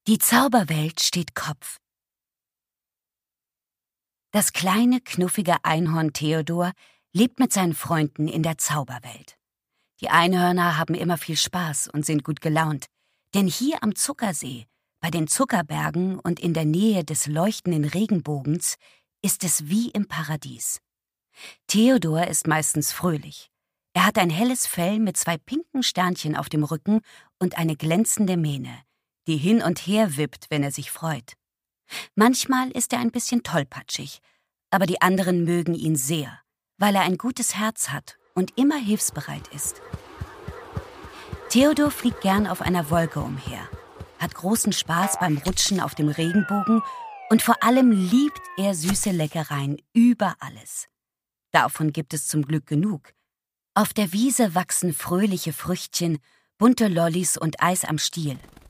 Die Zauberwelt steht Kopf. Das kleine, knuffige Einhorn Theodor lebt mit seinen Freunden in der Zauberwelt. Die Einhörner haben immer viel Spaß und sind gut gelaunt, denn hier am Zuckersee, bei den Zuckerbergen und in der Nähe des leuchtenden Regenbogens ist es wie im Paradies. Theodor ist meistens fröhlich. Er hat ein helles Fell mit 2 pinken Sternchen auf dem Rücken und eine glänzende Mähne, die hin und her wippt, wenn er sich freut. Manchmal ist er ein bisschen tollpatschig, aber die anderen mögen ihn sehr, weil er ein gutes Herz hat und immer hilfsbereit ist. Theodor fliegt gern auf einer Wolke umher, hat großen Spaß beim Rutschen auf dem Regenbogen und vor allem liebt er süße Leckereien über alles. Davon gibt es zum Glück genug. Auf der Wiese wachsen fröhliche Früchtchen, bunte Lollis und Eis am Stiel.